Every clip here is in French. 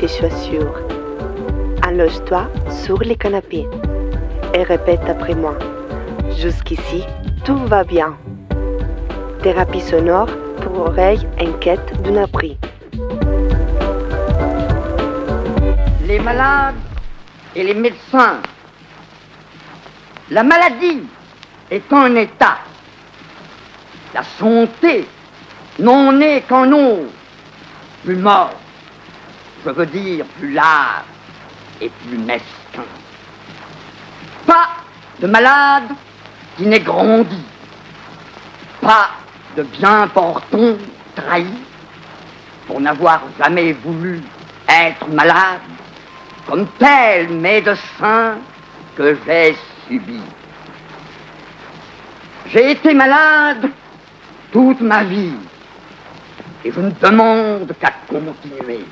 tes chaussures. Allonge-toi sur le canapé et répète après moi. Jusqu'ici, tout va bien. Thérapie sonore pour oreilles inquiètes d'un abri. Les malades et les médecins. La maladie est un état. La santé n'en est qu'un autre. Plus mort, je veux dire plus large et plus mesquin. Pas de malade qui n'ait grandi. Pas de bien portant trahi pour n'avoir jamais voulu être malade comme tel médecin que j'ai subi. J'ai été malade toute ma vie et je ne demande qu'à continuer.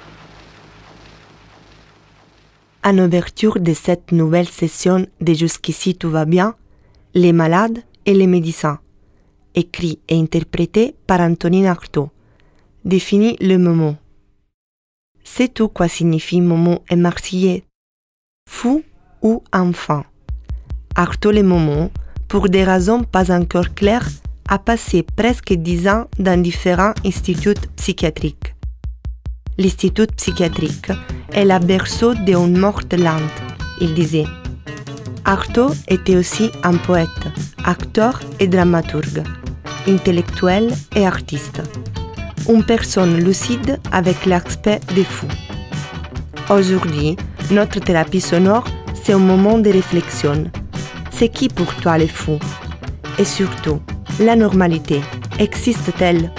En ouverture de cette nouvelle session de Jusqu'ici tout va bien, les malades et les médecins, écrit et interprété par Antonine Artaud, définit le moment. C'est tout quoi signifie moment en marseillais, fou ou enfant. Artaud le moment, pour des raisons pas encore claires, a passé presque 10 ans dans différents instituts psychiatriques. L'institut psychiatrique est la berceau d'une morte lente, il disait. Artaud était aussi un poète, acteur et dramaturge, intellectuel et artiste. Une personne lucide avec l'aspect des fous. Aujourd'hui, notre thérapie sonore, c'est un moment de réflexion. C'est qui pour toi les fous? Et surtout, la normalité, existe-t-elle?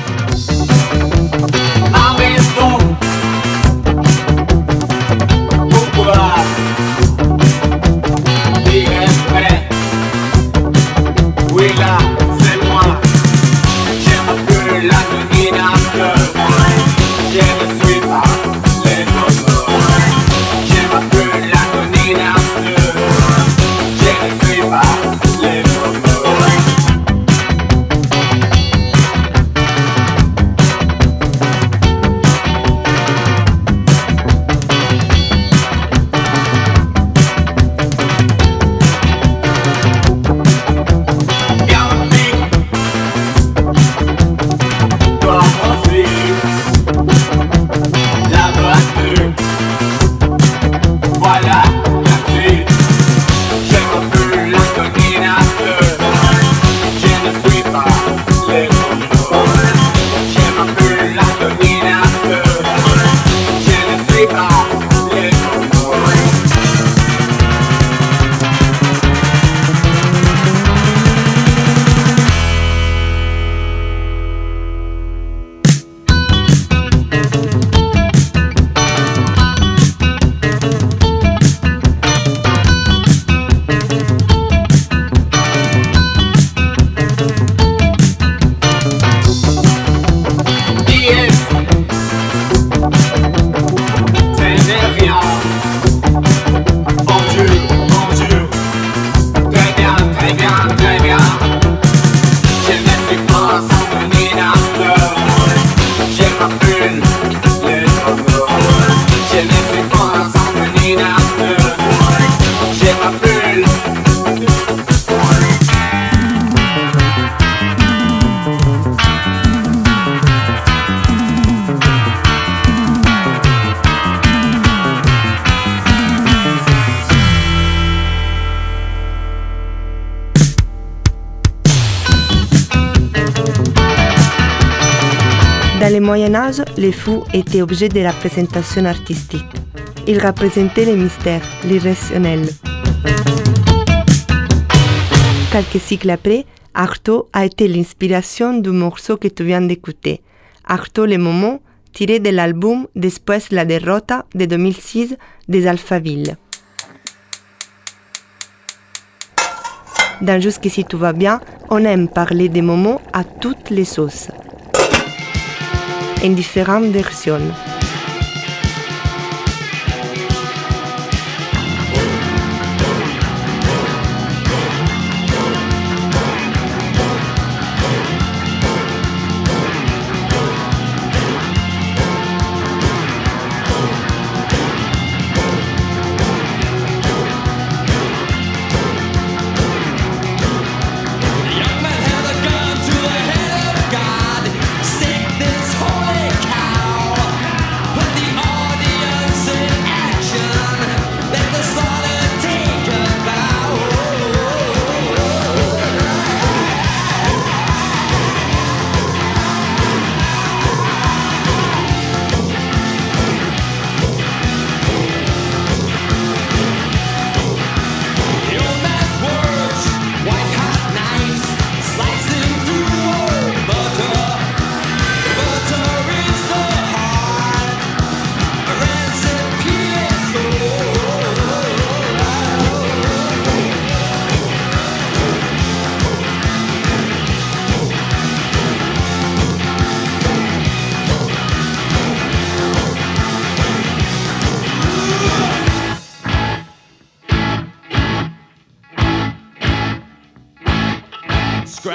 Oui là, c'est moi. J'aime un peu la dominante. Je ne suis pas les autres. J'aime un peu la dominante. Je ne suis pas les autres. Dans le Moyen-Âge, les fous étaient objets de représentation artistique. Ils représentaient le mystère, l'irrationnel. Quelques siècles après, Artaud a été l'inspiration du morceau que tu viens d'écouter. Artaud le moment, tiré de l'album Después la derrota de 2006 des Alphaville. Dans Jusqu'ici tout va bien, on aime parler des moments à toutes les sauces, en différentes versions.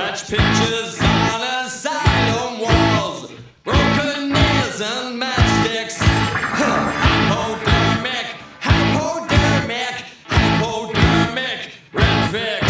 Scratch pictures on asylum walls, broken nails and matchsticks. Hypodermic, hypodermic, hypodermic, red fix.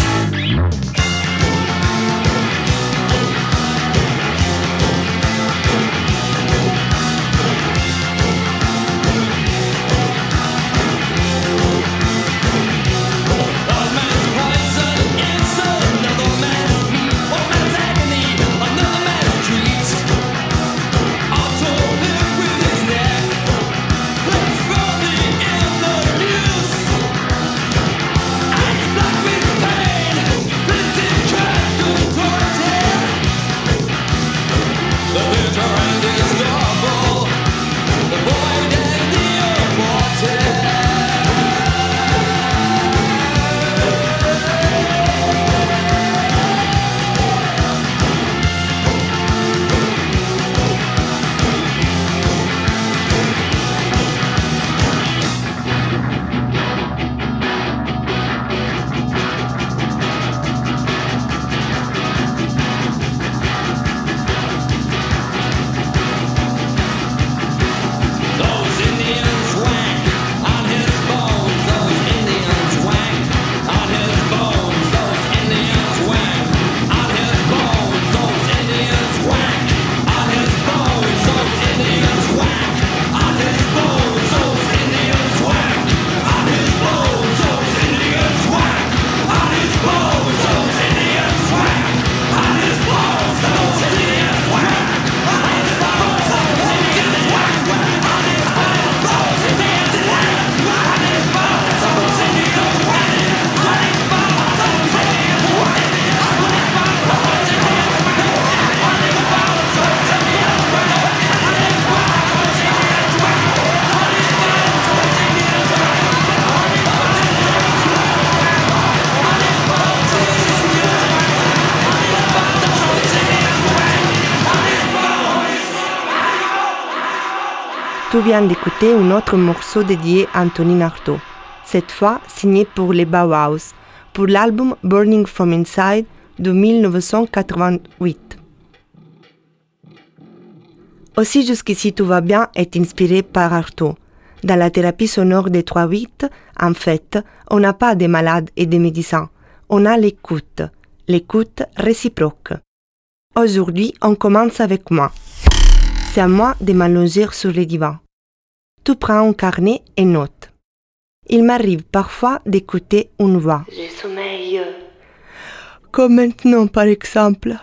Tu viens d'écouter un autre morceau dédié à Antonin Artaud, cette fois signé pour les Bauhaus, pour l'album Burning from Inside de 1988. Aussi Jusqu'ici tout va bien est inspiré par Artaud. Dans la thérapie sonore des 3-8, en fait, on n'a pas des malades et des médecins, on a l'écoute réciproque. Aujourd'hui, on commence avec moi. C'est à moi de m'allonger sur le divan. Tu prends un carnet et notes. Il m'arrive parfois d'écouter une voix. Je sommeille. Comme maintenant, par exemple.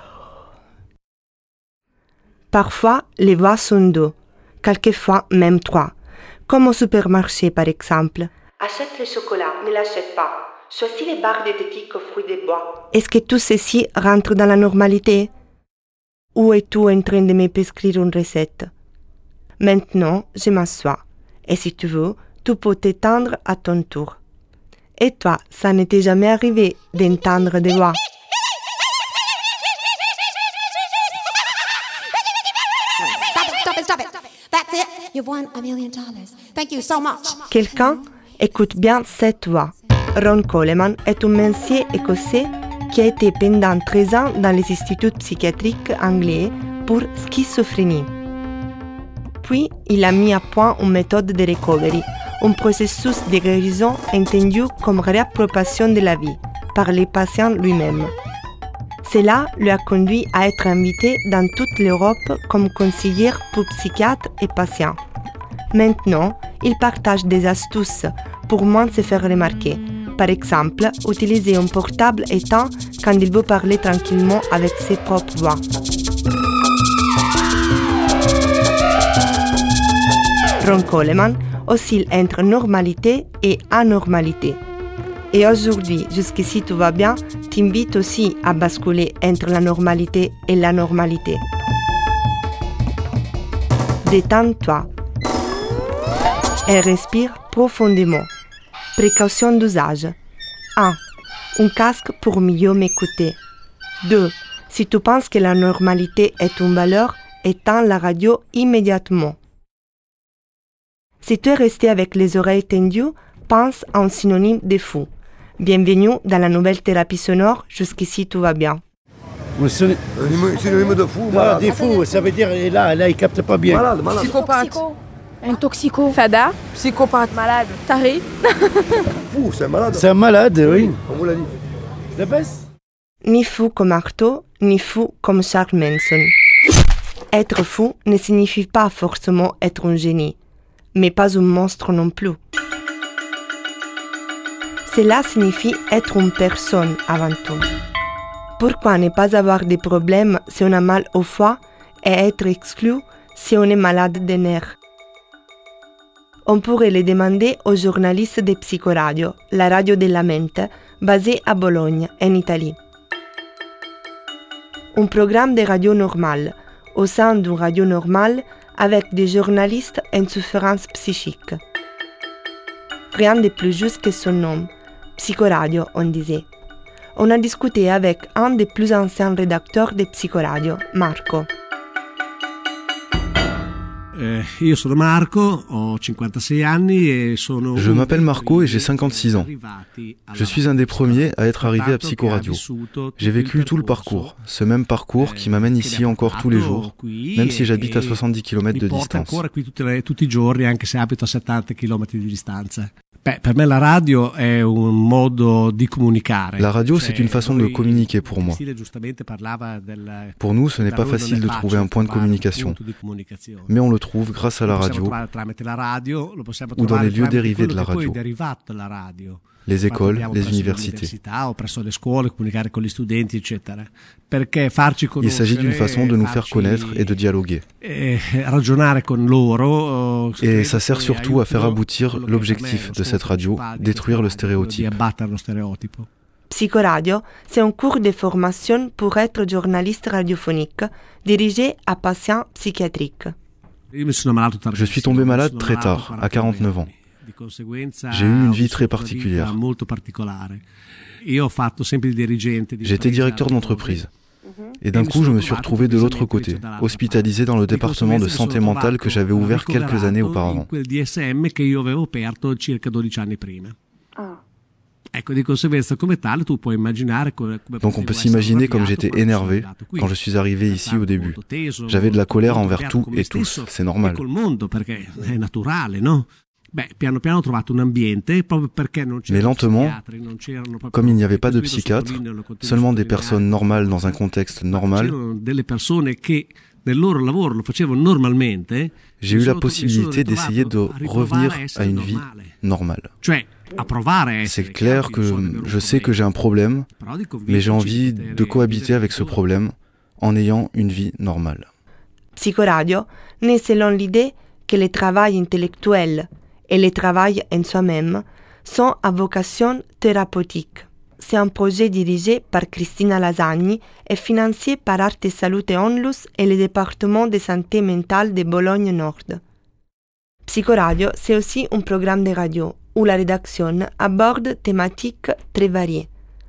Parfois, les voix sont deux, quelquefois même trois. Comme au supermarché, par exemple. Achète le chocolat, ne l'achète pas. Choisis les barres diététiques aux fruits de bois. Est-ce que tout ceci rentre dans la normalité? Ou es-tu en train de me prescrire une recette? Maintenant, je m'assois. Et si tu veux, tu peux t'étendre à ton tour. Et toi, ça n'était jamais arrivé d'entendre des voix? Stop it. That's it. You've won $1 million. Thank you so much. Quelqu'un écoute bien cette voix. Ron Coleman est un médecin écossais qui a été pendant 13 ans dans les instituts psychiatriques anglais pour schizophrénie. Puis, il a mis à point une méthode de recovery, un processus de guérison entendu comme réappropriation de la vie par les patients lui-même. Cela lui a conduit à être invité dans toute l'Europe comme conseiller pour psychiatres et patients. Maintenant, il partage des astuces pour moins se faire remarquer. Par exemple, utiliser un portable éteint quand il veut parler tranquillement avec ses propres voix. Ron Coleman oscille entre normalité et anormalité. Et aujourd'hui, Jusqu'ici tout va bien, t'invite aussi à basculer entre la normalité et l'anormalité. Détends-toi et respire profondément. Précaution d'usage. 1. Un casque pour mieux m'écouter. 2. Si tu penses que la normalité est une valeur, éteins la radio immédiatement. Si tu es resté avec les oreilles tendues, pense à un synonyme de fou. Bienvenue dans la nouvelle thérapie sonore Jusqu'ici tout va bien. Synonyme de fou, voilà, des fous, ça veut dire là il capte pas bien. Malade. Psychopathe. Un toxico. Fada. Psychopathe. Malade. Taré. Fou, c'est un malade. C'est un malade, oui. On vous l'a dit. La baisse. Ni fou comme Artaud, ni fou comme Charles Manson. Être fou ne signifie pas forcément être un génie, mais pas un monstre non plus. Cela signifie être une personne avant tout. Pourquoi ne pas avoir de problèmes si on a mal au foie et être exclu si on est malade des nerfs? On pourrait le demander aux journalistes de Psicoradio, la radio della mente, basée à Bologne, en Italie. Un programme de radio normal, au sein d'une radio normale, avec des journalistes en souffrance psychique. Rien de plus juste que son nom, Psicoradio, on disait. On a discuté avec un des plus anciens rédacteurs de Psicoradio, Marco. Je m'appelle Marco et j'ai 56 ans. Je suis un des premiers à être arrivé à Psicoradio. J'ai vécu tout le parcours, ce même parcours qui m'amène ici encore tous les jours, même si j'habite à 70 km de distance. La radio, c'est une façon de communiquer pour moi. Pour nous, ce n'est pas facile de trouver un point de communication, mais on le trouve grâce à la radio ou dans les lieux dérivés de la radio, les écoles, les universités. Il s'agit d'une façon de nous faire connaître et de dialoguer. Et ça sert surtout à faire aboutir l'objectif de cette radio, détruire le stéréotype. Psicoradio, c'est un cours de formation pour être journaliste radiophonique, dirigé à patients psychiatriques. Je suis tombé malade très tard, à 49 ans. J'ai eu une vie très particulière. J'étais directeur d'entreprise. Et d'un coup, je me suis retrouvé de l'autre côté, hospitalisé dans le département de santé mentale que j'avais ouvert quelques années auparavant. Donc on peut s'imaginer comme j'étais énervé quand je suis arrivé ici au début. J'avais de la colère envers tout et tous, c'est normal. Mais lentement, comme il n'y avait pas de psychiatre, seulement des personnes normales dans un contexte normal, j'ai eu la possibilité d'essayer de revenir à une vie normale. C'est clair que je sais que j'ai un problème, mais j'ai envie de cohabiter avec ce problème en ayant une vie normale. Psicoradio naît selon l'idée que le travail intellectuel et le travail en soi-même sont à vocation thérapeutique. C'est un projet dirigé par Cristina Lasagni et financé par Arte Salute Onlus et le département de santé mentale de Bologne Nord. Psicoradio, c'est aussi un programme de radio où la rédaction aborde thématiques très variées.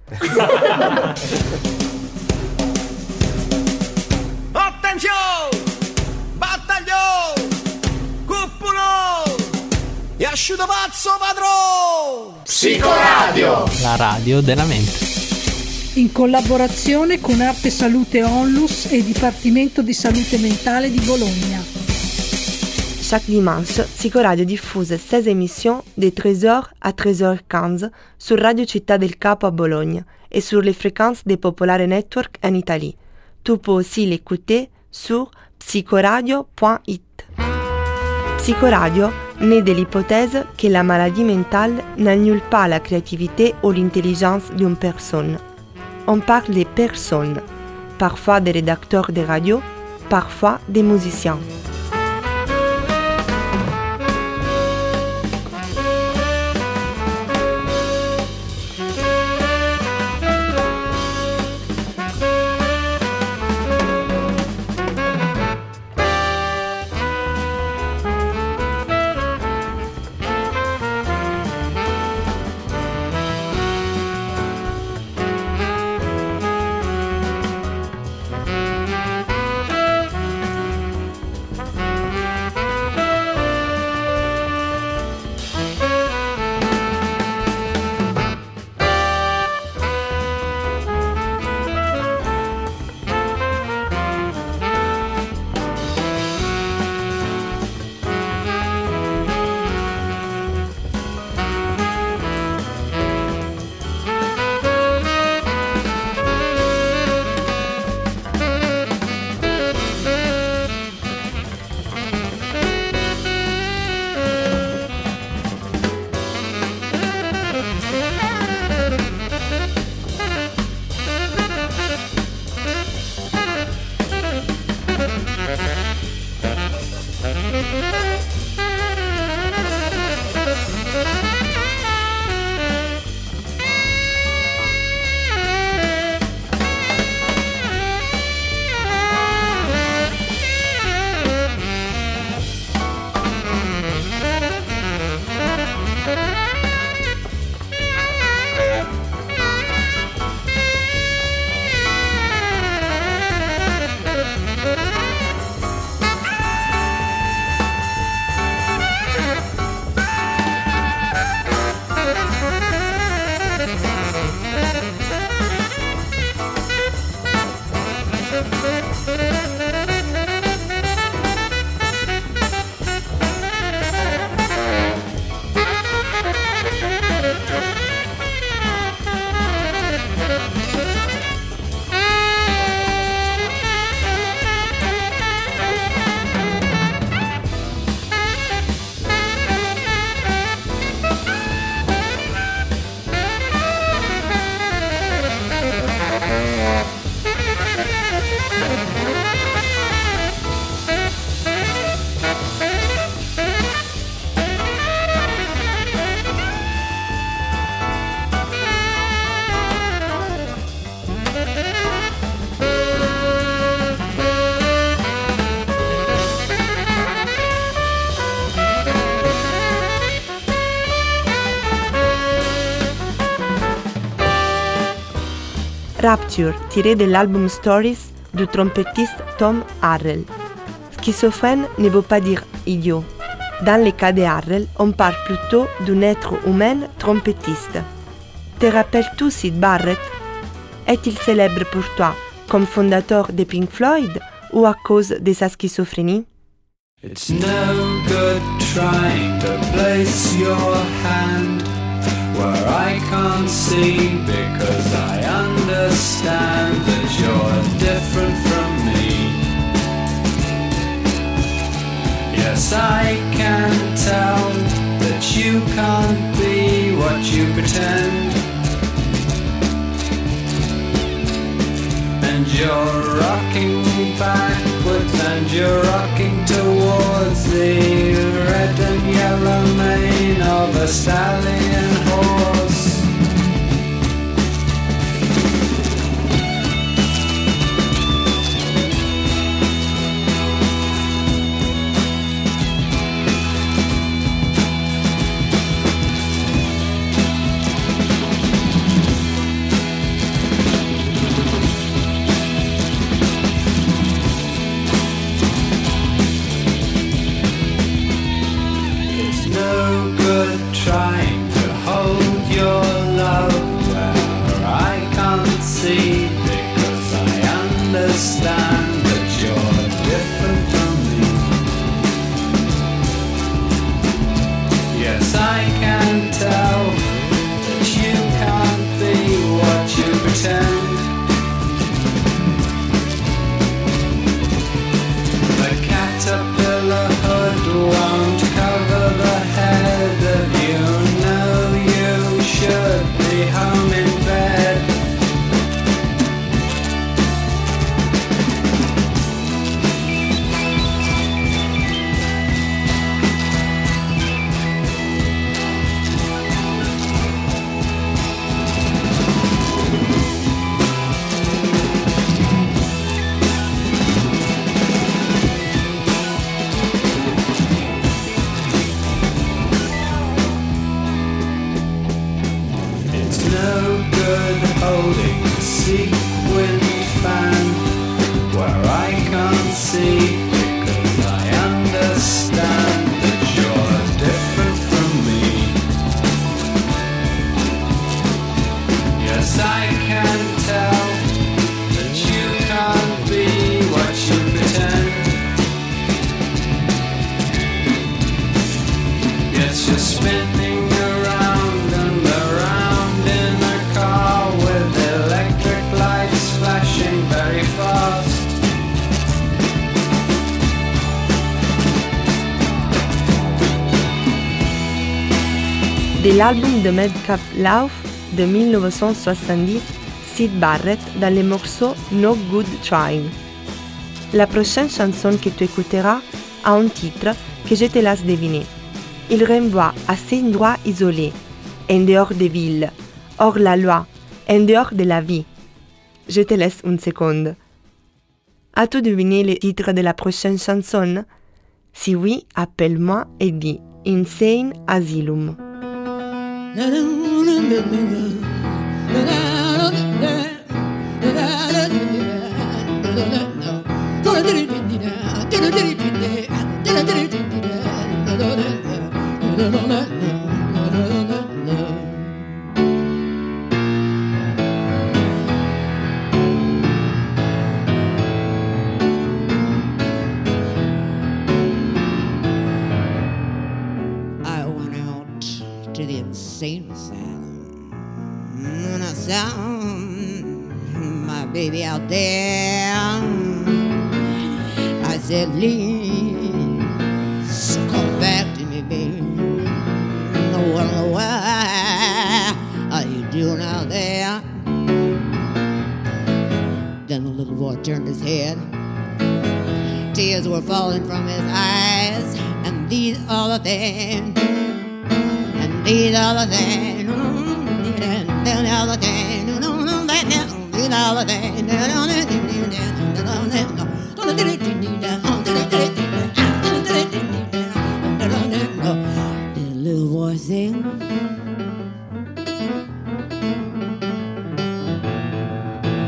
Attenzione! Battaglio! Cuppulo! E asciutto pazzo padrone! Psicoradio! La radio della mente. In collaborazione con Arte Salute Onlus e Dipartimento di Salute Mentale di Bologna. Chaque dimanche, Psicoradio diffuse 16 émissions de 13h à 13h15 sur Radio Città del Capo à Bologne et sur les fréquences des Popolare Network en Italie. Tu peux aussi l'écouter sur psicoradio.it. Psicoradio naît de l'hypothèse que la maladie mentale n'annule pas la créativité ou l'intelligence d'une personne. On parle des personnes, parfois des rédacteurs de radio, parfois des musiciens. Rapture, tiré de l'album Stories du trompettiste Tom Harrell. Schizophrène ne veut pas dire idiot. Dans le cas de Harrell, on parle plutôt d'un être humain trompettiste. Te rappelles-tu Syd Barrett? Est-il célèbre pour toi comme fondateur de Pink Floyd ou à cause de sa schizophrénie? It's no good trying to place your hand where I can't see, because I understand that you're different from me. Yes, I can tell that you can't be what you pretend, and you're rocking backwards and you're rocking towards the red and yellow mane of a stallion horse. Trying to hold your love where I can't see, because I understand that you're different from me. Yes, I can tell that you can't be what you pretend. The caterpillar hood won't cover the head of you. You should be home in bed. Holding a sequin fan where I can't see, because I understand that you're different from me. Yes, I can tell that you can't be what you pretend. Yes, you're spinning around and around in a car with electric lights flashing very fast. De l'album de Madcap Love de 1970, Syd Barrett dans le morceau No Good Trying. La prochaine chanson que tu écouteras a un titre que je te laisse deviner. Il renvoie à ces endroits isolés, en dehors des villes, hors la loi, en dehors de la vie. Je te laisse une seconde. As-tu deviné le titre de la prochaine chanson? Si oui, appelle-moi et dis Insane Asylum. I went out to the insane asylum and I found my baby out there. I said, please come back to me, baby. Why are you doing out there? Then the little boy turned his head. Tears were falling from his eyes. And these are the things. And these are the things. And these are the things. These are the things. The little boy sings.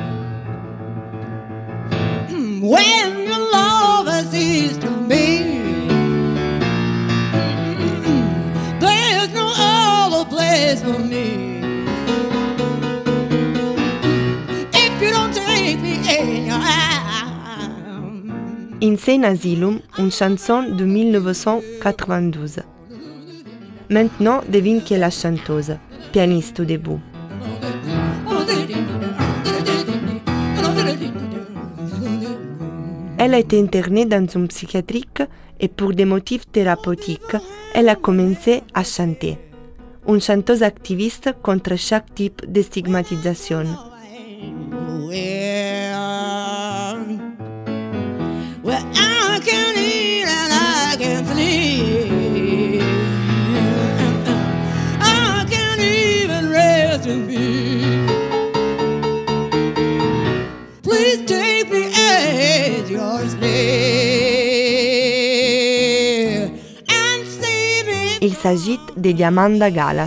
of me. If you don't take me in your arms. Insane Asylum, une chanson de 1992. Maintenant, devine qui est la chanteuse, pianiste au début. Elle a été internée dans une psychiatrique et pour des motifs thérapeutiques, elle a commencé à chanter. Une chanteuse activiste contre chaque type de stigmatisation. Well, I can eat and I can sleep. I can't even rest in peace. Please take me as your slave and save me. Il s'agit de Diamanda Galas.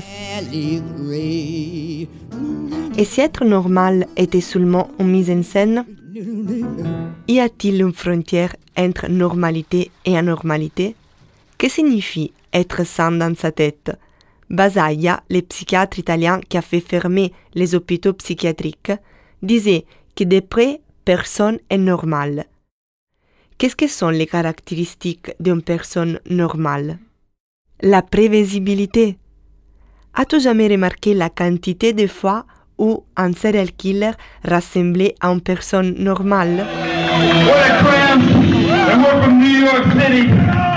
Et si être normal était seulement une mise en scène, y a-t-il une frontière entre normalité et anormalité? Que signifie être sain dans sa tête? Basaglia, le psychiatre italien qui a fait fermer les hôpitaux psychiatriques, disait que d'après personne est normale. Qu'est-ce que sont les caractéristiques d'une personne normale? La prévisibilité. As-tu jamais remarqué la quantité de fois où un serial killer ressemblait à une personne normale? What a cram! And we're from New York City.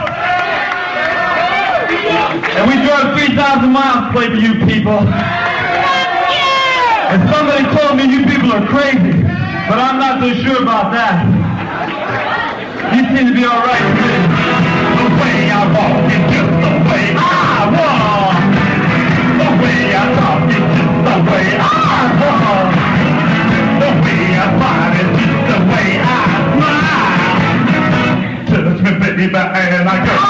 And we drove 3,000 miles to play for you people. And somebody told me you people are crazy, but I'm not so sure about that. You seem to be all right with me. The way I walk is just the way I walk. The way I talk is just the way I walk. The way I smile is just the way I smile. Touch me, baby, and I go.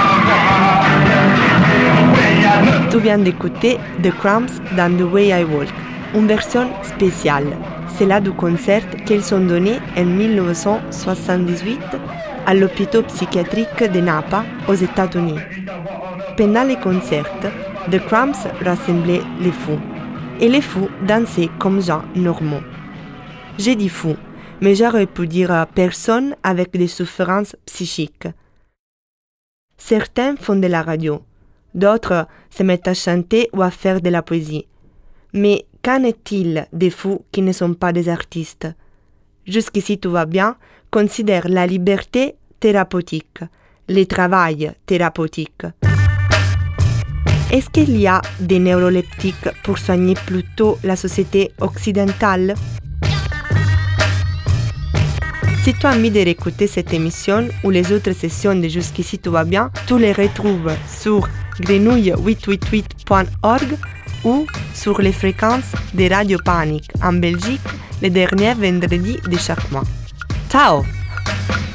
Tu viens d'écouter The Cramps dans The Way I Walk, une version spéciale, celle du concert qu'ils ont donné en 1978 à l'hôpital psychiatrique de Napa aux États-Unis. Pendant les concerts, The Cramps rassemblaient les fous, et les fous dansaient comme gens normaux. J'ai dit fous, mais j'aurais pu dire personnes avec des souffrances psychiques. Certains font de la radio, d'autres se mettent à chanter ou à faire de la poésie. Mais qu'en est-il des fous qui ne sont pas des artistes? Jusqu'ici tout va bien, considère la liberté thérapeutique, le travail thérapeutique. Est-ce qu'il y a des neuroleptiques pour soigner plutôt la société occidentale? Si tu as envie de réécouter cette émission ou les autres sessions de Jusqu'ici tout va bien, tu les retrouves sur grenouille888.org ou sur les fréquences de Radio Panic en Belgique les derniers vendredis de chaque mois. Ciao!